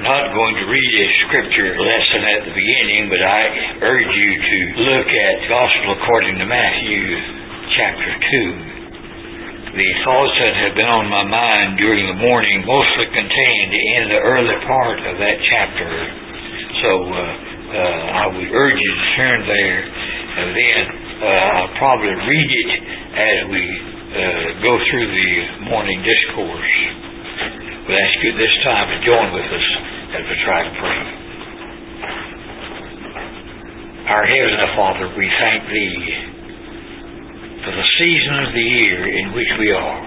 not going to read a scripture lesson at the beginning, but I urge you to look at Gospel according to Matthew chapter 2. The thoughts that have been on my mind during the morning mostly contained in the early part of that chapter. So I would urge you to turn there, and then I'll probably read it as we go through the morning discourse. We'll ask you this time to join with us as we try to pray. Our Heavenly Father, we thank Thee for the season of the year in which we are.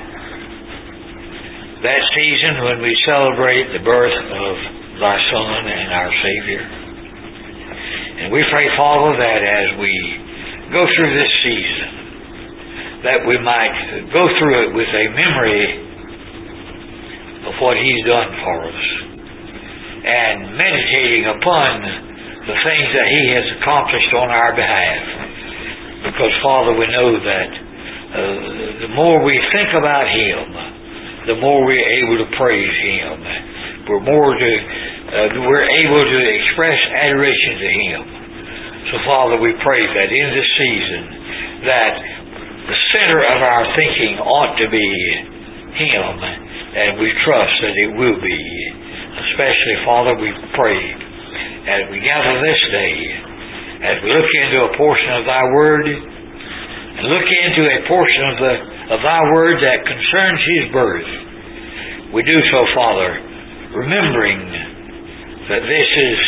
That season when we celebrate the birth of Thy Son and our Savior. And we pray, Father, that as we go through this season, that we might go through it with a memory of what He's done for us, and meditating upon the things that He has accomplished on our behalf. Because, Father, we know that the more we think about Him, the more we're able to praise Him. We're able to express adoration to Him. So, Father, we pray that in this season, that the center of our thinking ought to be Him, and we trust that it will be. Especially, Father, we pray as we gather this day, as we look into a portion of Thy Word, and look into a portion of Thy Word that concerns His birth. We do so, Father, remembering that this is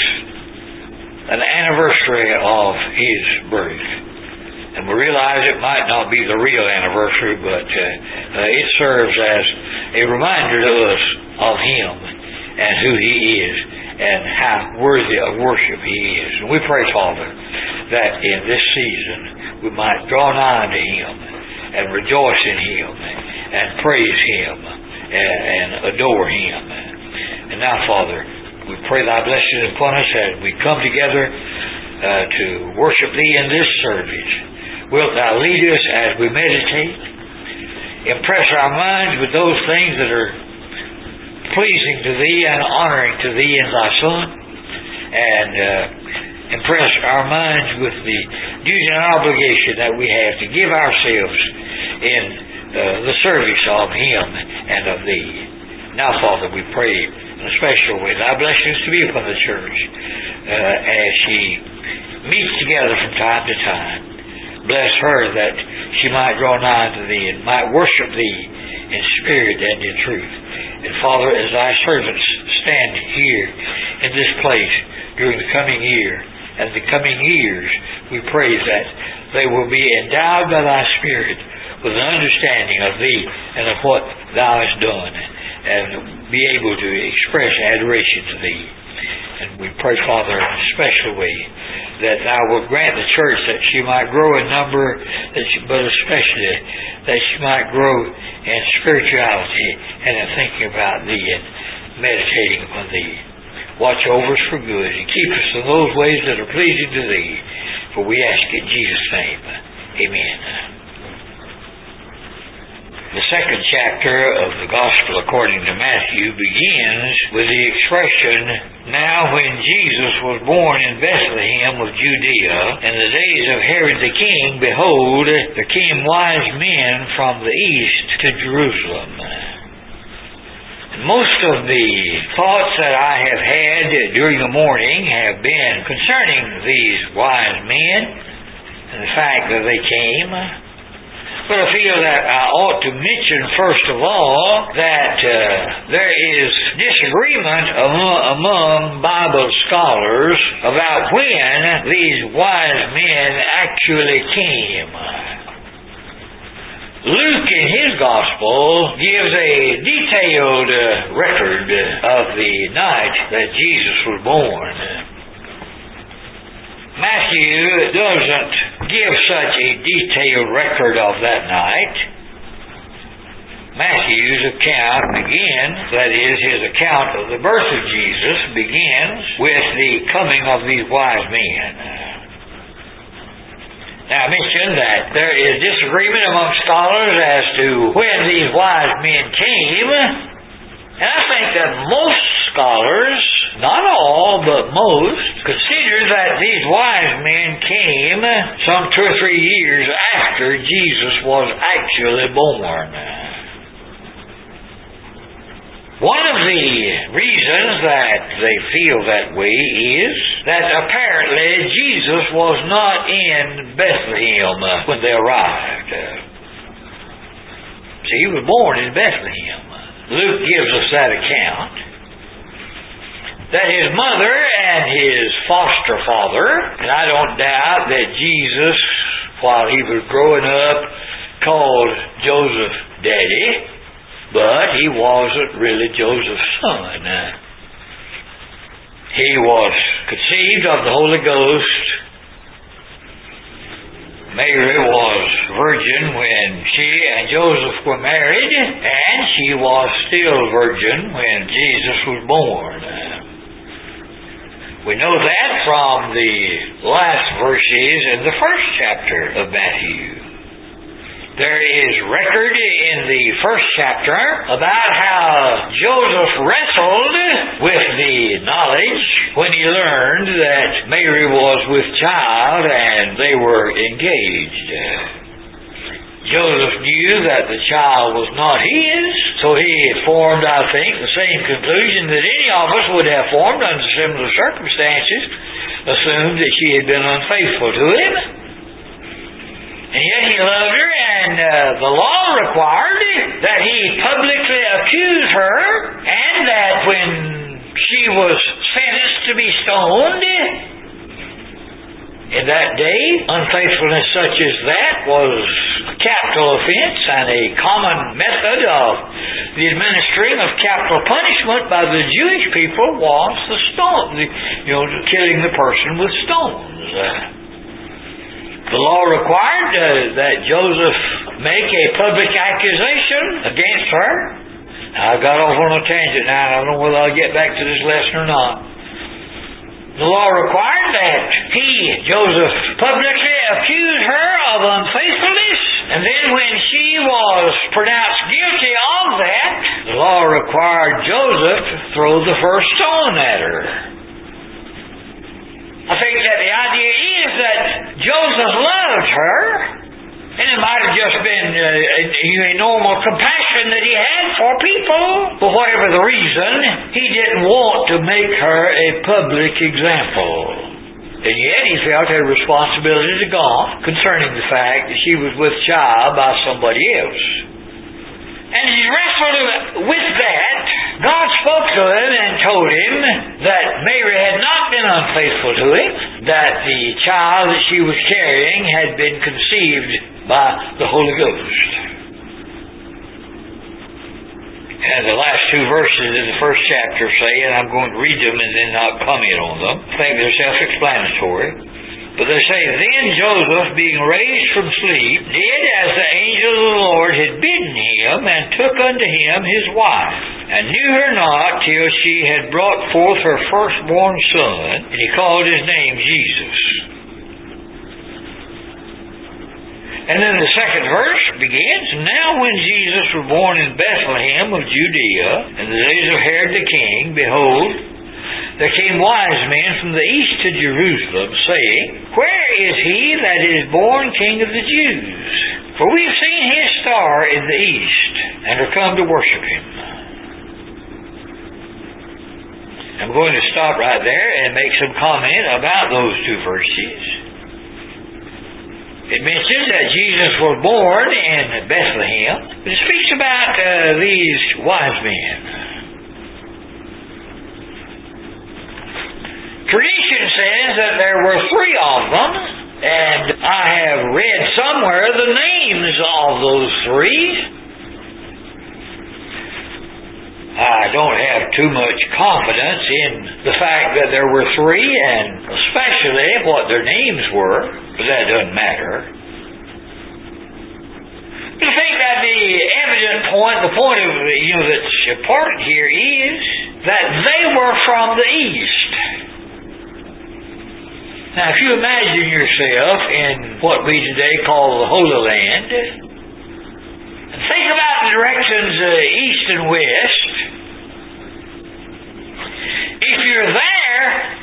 an anniversary of His birth. And we realize it might not be the real anniversary, but it serves as a reminder to us of Him and who He is and how worthy of worship He is. And we pray, Father, that in this season we might draw nigh to Him and rejoice in Him and praise Him and adore Him. And now, Father, we pray Thy blessing upon us as we come together to worship Thee in this service. Wilt Thou lead us as we meditate? Impress our minds with those things that are pleasing to Thee and honoring to Thee and Thy Son. And impress our minds with the duty and obligation that we have to give ourselves in the service of Him and of Thee. Now, Father, we pray in a special way Thy blessings to be upon the church as she meets together from time to time. Bless her that she might draw nigh to Thee and might worship Thee in spirit and in truth. And Father, as Thy servants stand here in this place during the coming year and the coming years, we pray that they will be endowed by Thy Spirit with an understanding of Thee and of what Thou hast done, and be able to express adoration to Thee. And we pray, Father, in a special way, that Thou will grant the church that she might grow in number, but especially that she might grow in spirituality and in thinking about Thee and meditating upon Thee. Watch over us for good and keep us in those ways that are pleasing to Thee. For we ask in Jesus' name. Amen. The second chapter of the Gospel according to Matthew begins with the expression, "Now when Jesus was born in Bethlehem of Judea, in the days of Herod the king, behold, there came wise men from the east to Jerusalem." And most of the thoughts that I have had during the morning have been concerning these wise men and the fact that they came. But I feel that I ought to mention first of all that there is disagreement among Bible scholars about when these wise men actually came. Luke in his Gospel gives a detailed record of the night that Jesus was born. Matthew doesn't give such a detailed record of that night. Matthew's account begins, that is, his account of the birth of Jesus begins with the coming of these wise men. Now, I mentioned that there is disagreement among scholars as to when these wise men came, and I think that most scholars, not all but most. Consider that these wise men came some 2 or 3 years after Jesus was actually born. One of the reasons that they feel that way is that apparently Jesus was not in Bethlehem when they arrived. See, he was born in Bethlehem. Luke gives us that account. That his mother and his foster father, and I don't doubt that Jesus, while he was growing up, called Joseph Daddy, but he wasn't really Joseph's son. He was conceived of the Holy Ghost. Mary was virgin when she and Joseph were married, and she was still virgin when Jesus was born. We know that from the last verses in the first chapter of Matthew. There is record in the first chapter about how Joseph wrestled with the knowledge when he learned that Mary was with child and they were engaged. Joseph knew that the child was not his, so he formed, I think, the same conclusion that any of us would have formed under similar circumstances, assumed that she had been unfaithful to him. And yet he loved her, and the law required that he publicly accuse her, and that when she was sentenced to be stoned, in that day, unfaithfulness such as that was a capital offense and a common method of the administering of capital punishment by the Jewish people was the stone, killing the person with stones. The law required that Joseph make a public accusation against her. Now, I got off on a tangent now. I don't know whether I'll get back to this lesson or not. The law required that Joseph, publicly accuse her of unfaithfulness, and then when she was pronounced guilty of that, the law required Joseph to throw the first stone at her. I think that the idea is that Joseph loved her, and it might have just been a normal compassion that he had for people. For whatever the reason, he didn't want to make her a public example. And yet he felt a responsibility to God concerning the fact that she was with child by somebody else. And as he wrestled with that, God spoke to him and told him that Mary had not been unfaithful to him, that the child that she was carrying had been conceived by the Holy Ghost. And the last 2 verses in the first chapter say, and I'm going to read them and then not comment on them. I think they're self-explanatory. But they say, Then Joseph, being raised from sleep, did as the angel of the Lord had bidden him, and took unto him his wife, and knew her not till she had brought forth her firstborn son, and he called his name Jesus. And then the second verse begins, Now when Jesus was born in Bethlehem of Judea, in the days of Herod the king, behold, there came wise men from the east to Jerusalem, saying, Where is he that is born King of the Jews? For we have seen his star in the east, and are come to worship him. I'm going to stop right there and make some comment about those 2 verses. It mentions that Jesus was born in Bethlehem. It speaks about these wise men. Tradition says that there were 3 of them, and I have read somewhere the names of those 3. I don't have too much confidence in the fact that there were 3, and especially what their names were, but that doesn't matter. I think that the evident point, the point of that's important here is that they were from the east. Now, if you imagine yourself in what we today call the Holy Land, and think about the directions east and west. If you're there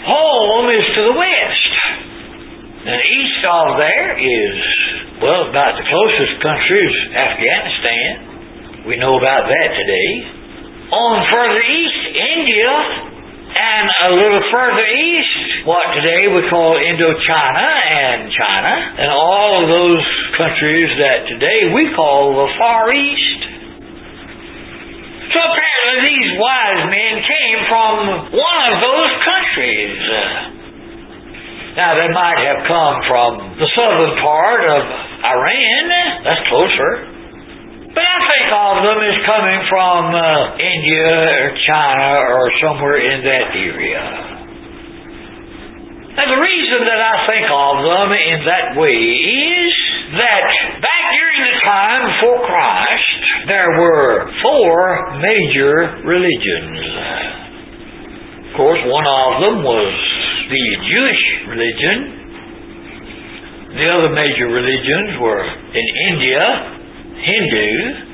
Well, about the closest country is Afghanistan. We know about that today. On further east, India, and a little further east, what today we call Indochina and China, and all of those countries that today we call the Far East. So apparently these wise men came from one of those countries. Now, they might have come from the southern part of Iran. That's closer. But I think all of them is coming from India or China or somewhere in that area. Now, the reason that I think of them in that way is that back during the time before Christ, there were 4 major religions. Of course, one of them was the Jewish religion. The other major religions were in India, Hindu,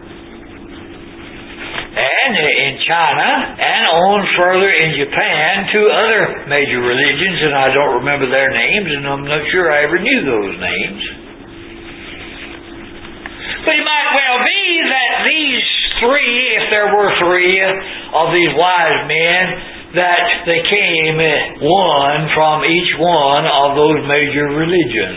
and in China, and on further in Japan, 2 other major religions, and I don't remember their names, and I'm not sure I ever knew those names. But it might well be that these 3, if there were 3 of these wise men, that they came one from each one of those major religions.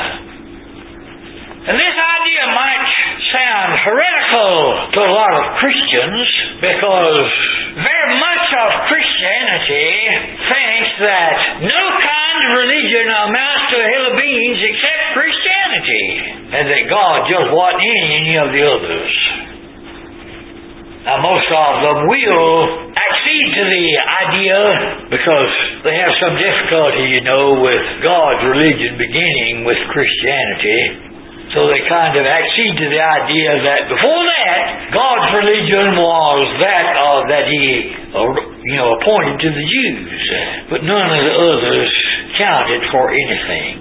And this idea might sound heretical to a lot of Christians, because very much of Christianity thinks that no kind of religion amounts to a hill of beans except Christianity, and that God just wasn't in any of the others. Now, most of them will accede to the idea because they have some difficulty, with God's religion beginning with Christianity. So they kind of accede to the idea that before that, God's religion was that He, appointed to the Jews, but none of the others counted for anything.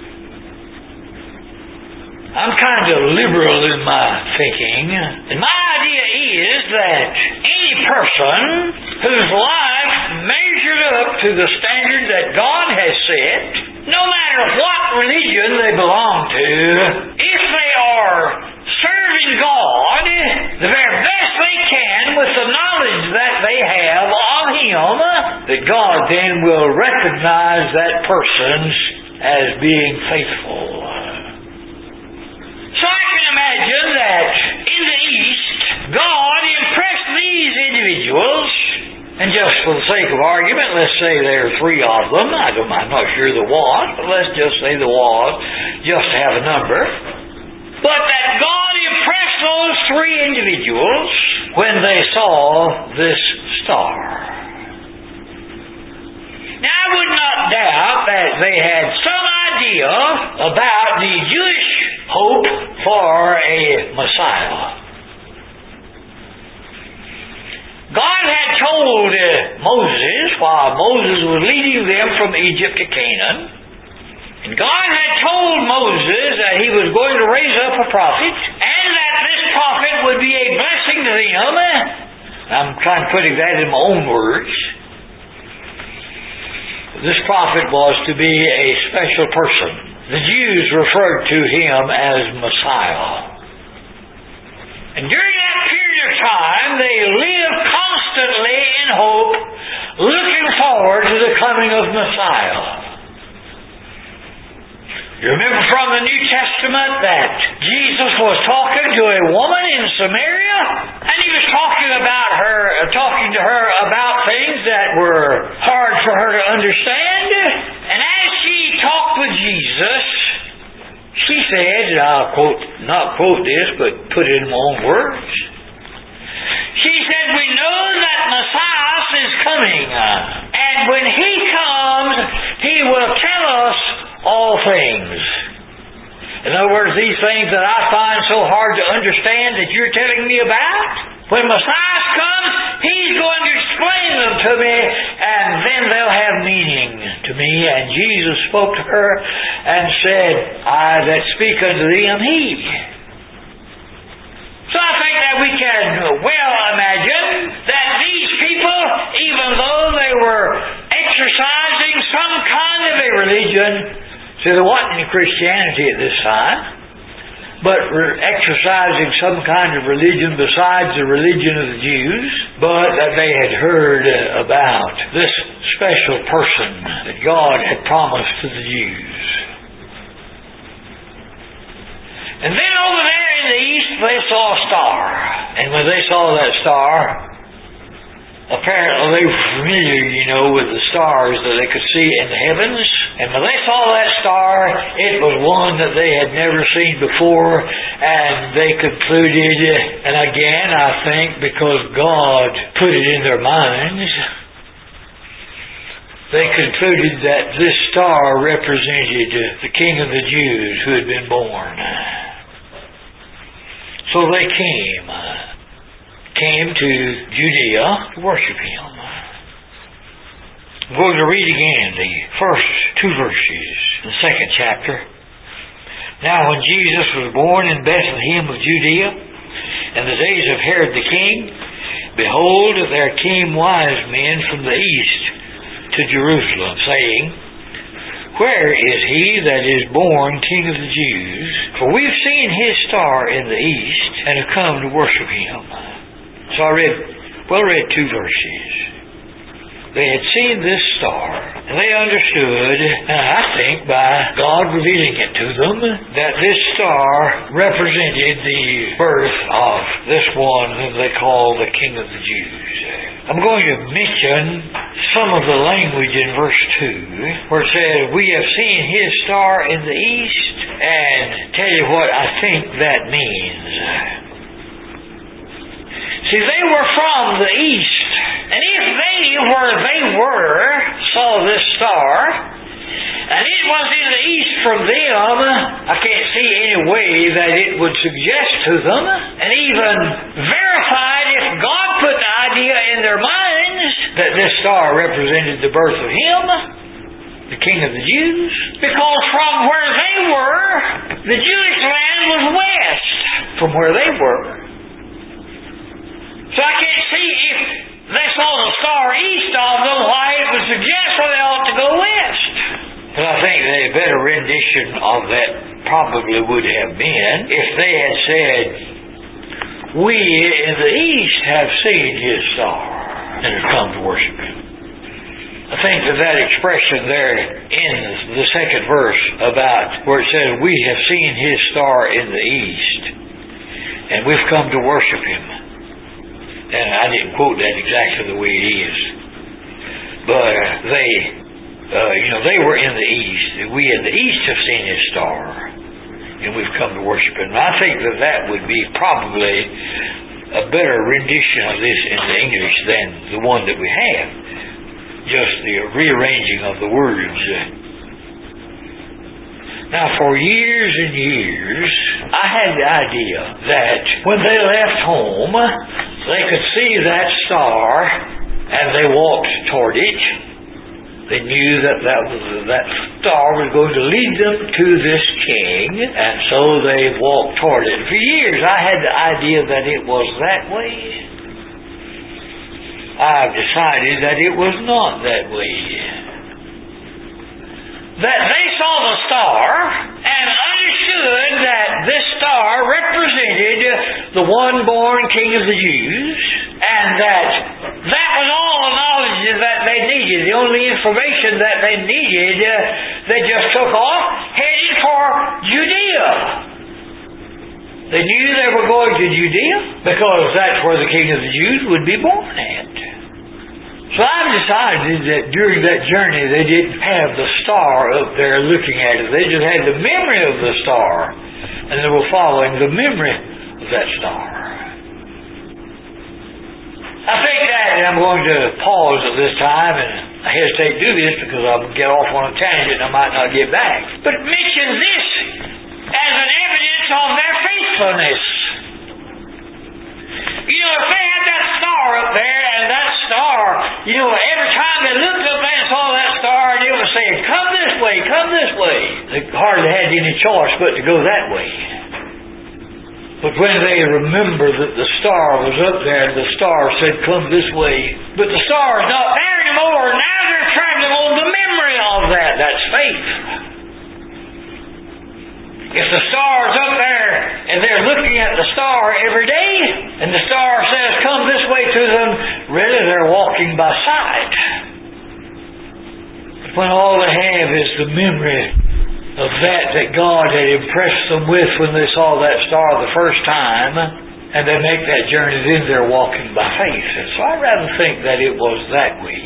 I'm kind of liberal in my thinking, and my idea is that any person whose life measured up to the standard that God has set, no matter what religion they belong to, if they are serving God the very best they can with the knowledge that they have of Him, that God then will recognize that person as being faithful. So I can imagine that in the East, God impressed these individuals, and just for the sake of argument, let's say there are 3 of them. I'm not sure there was, but let's just say there was, just to have a number. But that God impressed those 3 individuals when they saw this star. Now, I would not doubt that they had some idea about the Jewish hope for a Messiah. God had told Moses, while Moses was leading them from Egypt to Canaan, and God had told Moses that He was going to raise up a prophet, and that this prophet would be a blessing to them. I'm kind of putting that in my own words. This prophet was to be a special person. The Jews referred to Him as Messiah. And during that period of time, they lived constantly in hope, looking forward to the coming of Messiah. You remember from the New Testament that Jesus was talking to a woman in Samaria, and He was talking to her about things that were hard for her to understand. And as she talked with Jesus, she said, and I'll not quote this, but put it in my own words. She said, "We know that Messiah is coming, and when He comes, He will tell us all things." In other words, these things that I find so hard to understand that you're telling me about, when Messiah comes, He's going to explain them to me, and then they'll have meaning to me. And Jesus spoke to her and said, "I that speak unto thee am He." So I think that we can well imagine that these people, even though they were exercising some kind of a religion, see, there wasn't any Christianity at this time, but exercising some kind of religion besides the religion of the Jews, but that they had heard about this special person that God had promised to the Jews. And then over there in the east they saw a star. And when they saw that star, apparently they were familiar, with the stars that they could see in the heavens. And when they saw that star, it was one that they had never seen before. And they concluded, and again I think because God put it in their minds, they concluded that this star represented the King of the Jews who had been born. So they came to Judea to worship Him. I'm going to read again the first 2 verses in the 2nd chapter. Now when Jesus was born in Bethlehem of Judea, in the days of Herod the king, behold, there came wise men from the east to Jerusalem, saying, Where is he that is born King of the Jews? For we've seen his star in the east, and have come to worship him. So I read 2 verses. They had seen this star, and they understood, and I think by God revealing it to them, that this star represented the birth of this one whom they call the King of the Jews. I'm going to mention some of the language in verse 2, where it says, We have seen his star in the east, and tell you what I think that means. See, they were from the east, and if they, where they were, saw this star, and it was in the east from them, I can't see any way that it would suggest to them, and even verified if God put the idea in their minds that this star represented the birth of Him, the King of the Jews, because from where they were, the Jewish land was west from where they were. So I can't see if they saw the star east of them, why it would suggest where they ought to go west. But I think the better rendition of that probably would have been if they had said, We in the east have seen his star and have come to worship him. I think that expression there in the 2nd verse about where it says, We have seen his star in the east and we've come to worship him. And I didn't quote that exactly the way it is. But they were in the east. We in the east have seen his star. And we've come to worship him. And I think that would be probably a better rendition of this in the English than the one that we have. Just the rearranging of the words. Now, for years and years, I had the idea that when they left home, they could see that star, and they walked toward it. They knew that star was going to lead them to this king, and so they walked toward it. For years, I had the idea that it was that way. I've decided that it was not that way. That they saw the star and understood that this star represented the one born King of the Jews, and that was all the knowledge that they needed. The only information that they needed, they just took off, headed for Judea. They knew they were going to Judea because that's where the King of the Jews would be born at. So I've decided that during that journey they didn't have the star up there looking at it. They just had the memory of the star, and they were following the memory of that star. I think that, and I'm going to pause at this time, and I hesitate to do this because I'll get off on a tangent and I might not get back. But mention this as an evidence of their faithfulness. If they had that star up there, and that star, every time they looked up there and saw that star, and it was saying, come this way, come this way. They hardly had any choice but to go that way. But when they remember that the star was up there, and the star said, come this way, but the star is not there anymore, now they're traveling on the memory of that. That's faith. If the star's up there and they're looking at the star every day, and the star says, come this way to them, really they're walking by sight. But when all they have is the memory of that God had impressed them with when they saw that star the first time, and they make that journey, then they're walking by faith. And so I'd rather think that it was that way.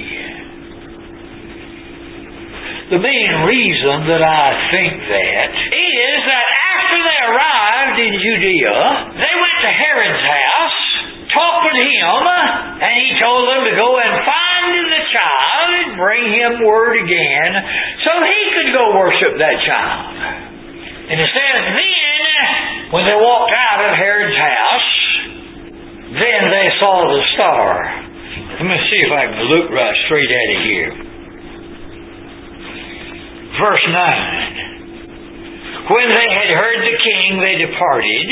The main reason that I think that is that after they arrived in Judea, they went to Herod's house, talked with him, and he told them to go and find the child and bring him word again so he could go worship that child. And it says, then, when they walked out of Herod's house, then they saw the star. Let me see if I can look right straight at it here. Verse 9. When they had heard the king, they departed.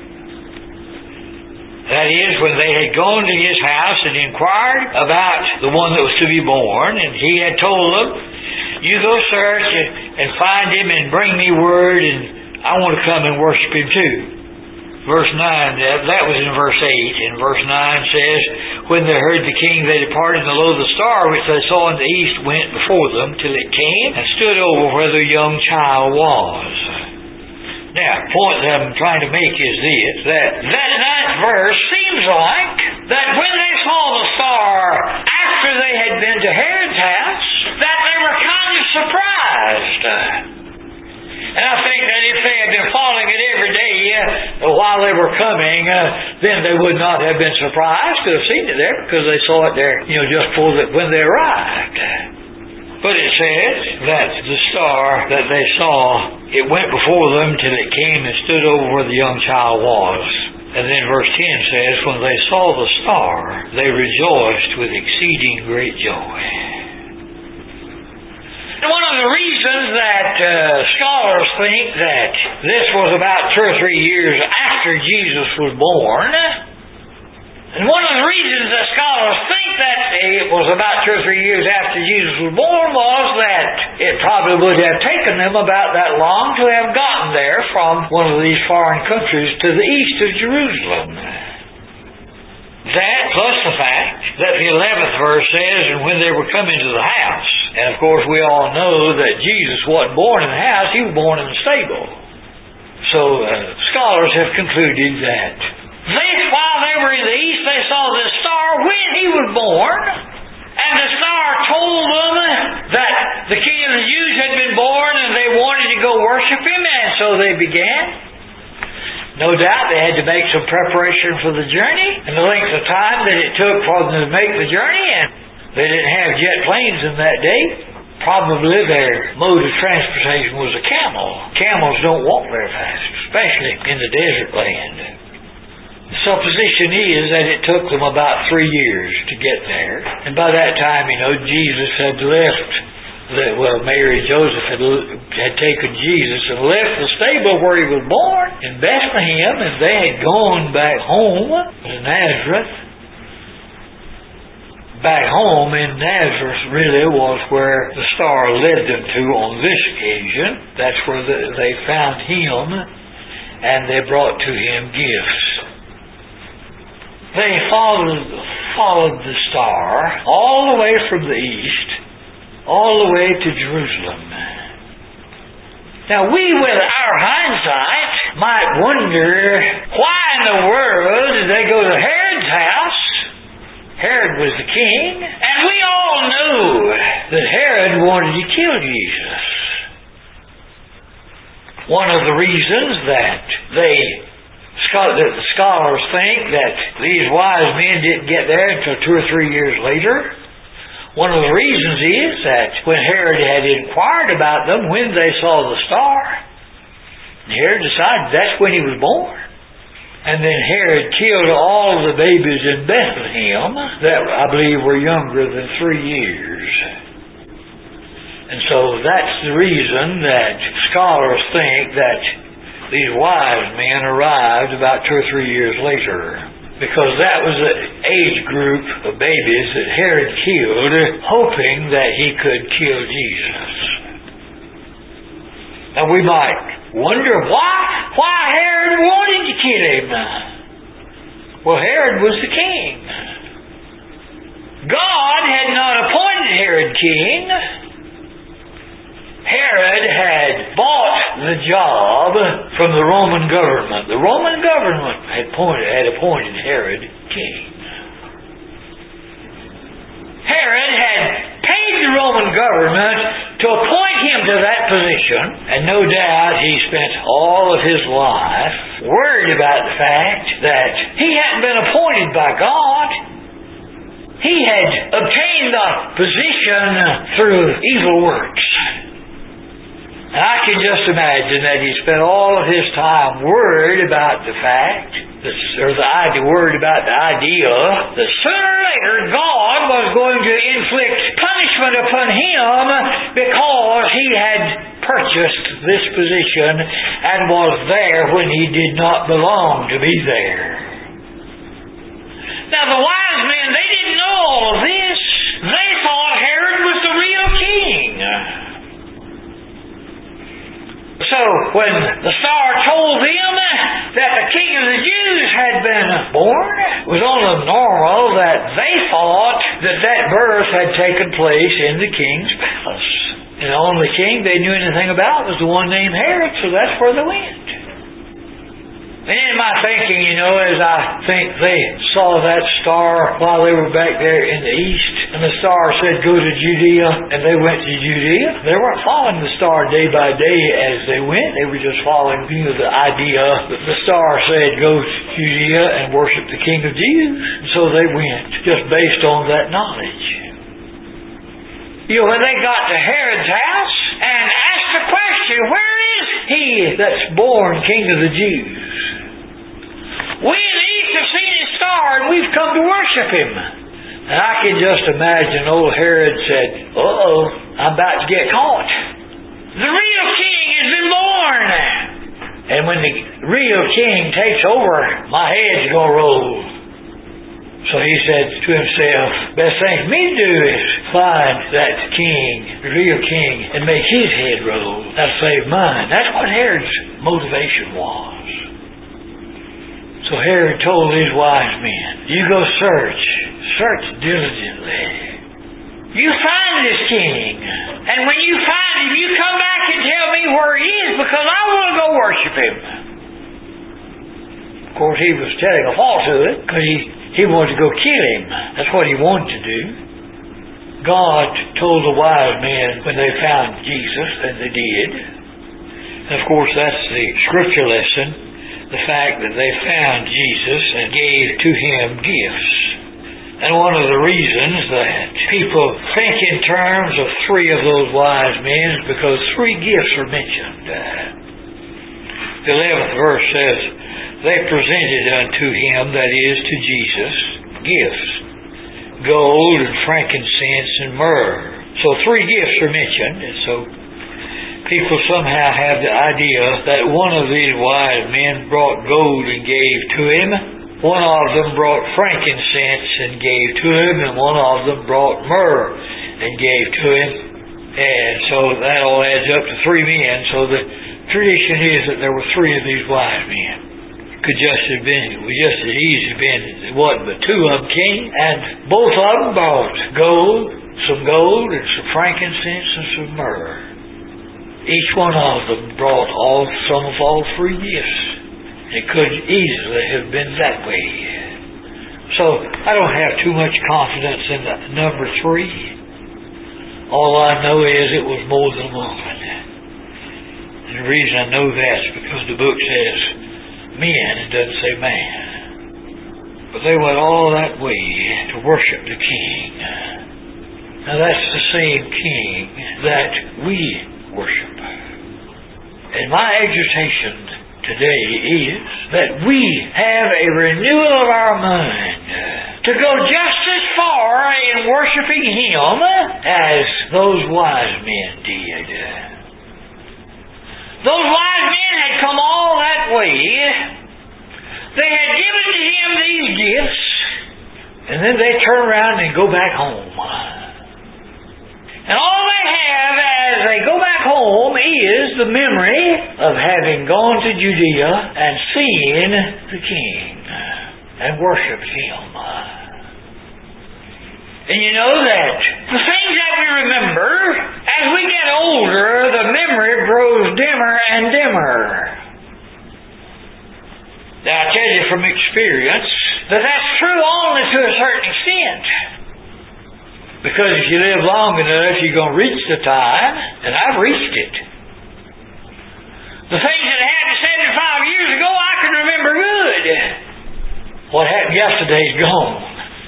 That is, when they had gone to his house and inquired about the one that was to be born, and he had told them, you go search and find him and bring me word, and I want to come and worship him too. Verse 9, that was in verse 8, and verse 9 says, when they heard the king, they departed, and lo, the star which they saw in the east went before them till it came and stood over where the young child was. Now, the point that I'm trying to make is this, that 9th verse seems like that when they saw the star after they had been to Herod's house, that they were kind of surprised. And I think that if they had been following it every day while they were coming, then they would not have been surprised to have seen it there because they saw it there, just before when they arrived. But it says that the star that they saw, it went before them till it came and stood over where the young child was. And then verse 10 says, when they saw the star, they rejoiced with exceeding great joy. And one of the reasons that scholars think that this was about 2 or 3 years after Jesus was born, and one of the reasons that scholars think that it was about 2 or 3 years after Jesus was born was that it probably would have taken them about that long to have gotten there from one of these foreign countries to the east of Jerusalem. That plus the fact that the 11th verse says, and when they were coming to the house, and of course we all know that Jesus wasn't born in the house, he was born in the stable. So scholars have concluded that while they were in the east, they saw this star when he was born, and the star told them that the King of the Jews had been born and they wanted to go worship him, and so they began. No doubt they had to make some preparation for the journey and the length of time that it took for them to make the journey, and they didn't have jet planes in that day. Probably their mode of transportation was a camel. Camels don't walk very fast, especially in the desert land. The supposition is that it took them about 3 years to get there, and by that time, Jesus had left. Mary and Joseph had taken Jesus and left the stable where he was born in Bethlehem, and they had gone back home to Nazareth. Back home in Nazareth really was where the star led them to on this occasion. That's where they found him, and they brought to him gifts. They followed the star all the way from the east, all the way to Jerusalem. Now we, with our hindsight, might wonder why in the world did they go to Herod's house? Herod was the king, and we all knew that Herod wanted to kill Jesus. One of the reasons that the scholars think that these wise men didn't get there until 2 or 3 years later, one of the reasons is that when Herod had inquired about them when they saw the star, Herod decided that's when he was born. And then Herod killed all the babies in Bethlehem that I believe were younger than 3 years. And so that's the reason that scholars think that these wise men arrived about 2 or 3 years later, because that was the age group of babies that Herod killed, hoping that he could kill Jesus. Now we might wonder why Herod wanted to kill him. Well, Herod was the king. God had not appointed Herod king. Herod had bought the job from the Roman government. The Roman government had appointed Herod king. Herod had paid the Roman government to appoint him to that position, and no doubt he spent all of his life worried about the fact that he hadn't been appointed by God. He had obtained the position through evil works. And I can just imagine that he spent all of his time worried about the fact, worried about the idea that sooner or later God was going to inflict punishment upon him because he had purchased this position and was there when he did not belong to be there. Now the wise men, they didn't know all of this. They thought Herod was the real king. So when the star told them that the King of the Jews had been born, it was only normal that they thought that birth had taken place in the king's palace. And the only king they knew anything about was the one named Herod, so that's where they went. And in my thinking, as I think they saw that star while they were back there in the east, and the star said, go to Judea, and they went to Judea. They weren't following the star day by day as they went. They were just following the idea that the star said, go to Judea and worship the King of Jews. And so they went, just based on that knowledge. When they got to Herod's house and asked the question, where is he that's born King of the Jews? We in the east have seen his star and we've come to worship him. And I can just imagine old Herod said, uh-oh, I'm about to get caught. The real king has been born. And when the real king takes over, my head's going to roll. So he said to himself, best thing for me to do is find that king, the real king, and make his head roll. That'll save mine. That's what Herod's motivation was. So Herod told his wise men, you go search diligently. You find this king, and when you find him, you come back and tell me where he is, because I want to go worship him. Of course, he was telling a falsehood, because he wanted to go kill him. That's what he wanted to do. God told the wise men when they found Jesus, and they did. And of course, that's the scripture lesson. The fact that they found Jesus and gave to him gifts. And one of the reasons that people think in terms of three of those wise men is because three gifts are mentioned. The 11th verse says, they presented unto him, that is, to Jesus, gifts, gold and frankincense and myrrh. So three gifts are mentioned, and so people somehow have the idea that one of these wise men brought gold and gave to him, one of them brought frankincense and gave to him, and one of them brought myrrh and gave to him. And so that all adds up to three men. So the tradition is that there were three of these wise men. It was just as easy to been it wasn't but two of them came, and both of them brought some gold and some frankincense and some myrrh. Each one of them brought some of all three gifts. It could easily have been that way. So I don't have too much confidence in the number three. All I know is it was more than one. And the reason I know that is because the book says men, it doesn't say man. But they went all that way to worship the king. Now that's the same king that we worship. And my exhortation today is that we have a renewal of our mind to go just as far in worshiping him as those wise men did. Those wise men had come all that way. They had given to him these gifts, and then they turn around and go back home. And all they have as they go back home is the memory of having gone to Judea and seen the King and worshipped Him. And you know that the things that we remember, as we get older, the memory grows dimmer and dimmer. Now I tell you from experience that that's true only to a certain extent. Because if you live long enough, you're going to reach the time, and I've reached it. The things that happened 75 years ago, I can remember good. What happened yesterday's gone.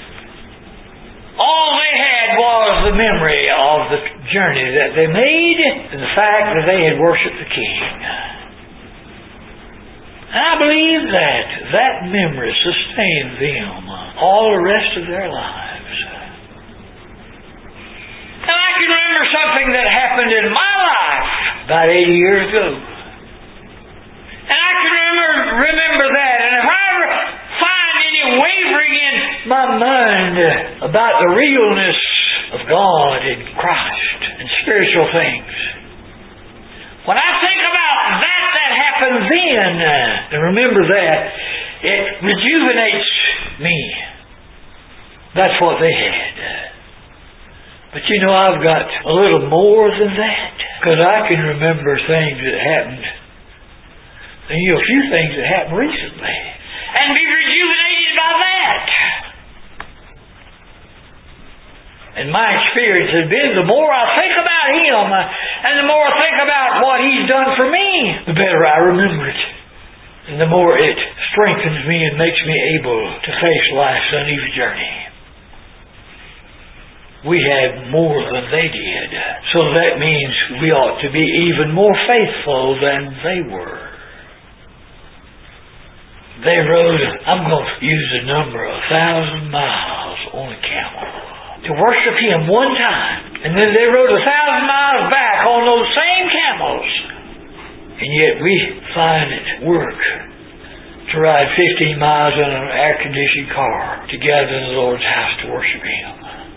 All they had was the memory of the journey that they made and the fact that they had worshipped the King. And I believe that memory sustained them all the rest of their lives. And I can remember something that happened in my life about 80 years ago. And I can remember that. And if I ever find any wavering in my mind about the realness of God and Christ and spiritual things, when I think about that happened then, and remember that, it rejuvenates me. That's what they had. But you know, I've got a little more than that. Because I can remember things that happened, and a few things that happened recently, and be rejuvenated by that. And my experience has been, the more I think about Him, and the more I think about what He's done for me, the better I remember it. And the more it strengthens me and makes me able to face life's uneven journey. We had more than they did. So that means we ought to be even more faithful than they were. They rode, I'm going to use the number, 1,000 miles on a camel to worship Him one time. And then they rode 1,000 miles back on those same camels. And yet we find it work to ride 15 miles in an air-conditioned car to gather in the Lord's house to worship Him.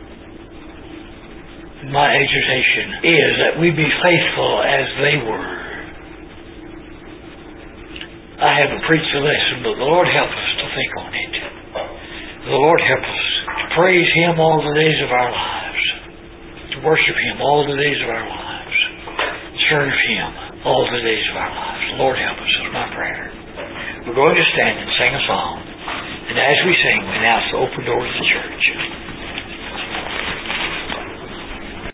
My exhortation is that we be faithful as they were. I haven't preached a lesson, but the Lord help us to think on it. The Lord help us to praise Him all the days of our lives, to worship Him all the days of our lives, serve Him all the days of our lives. The Lord help us is my prayer. We're going to stand and sing a song, and as we sing, we announce the open door to the church.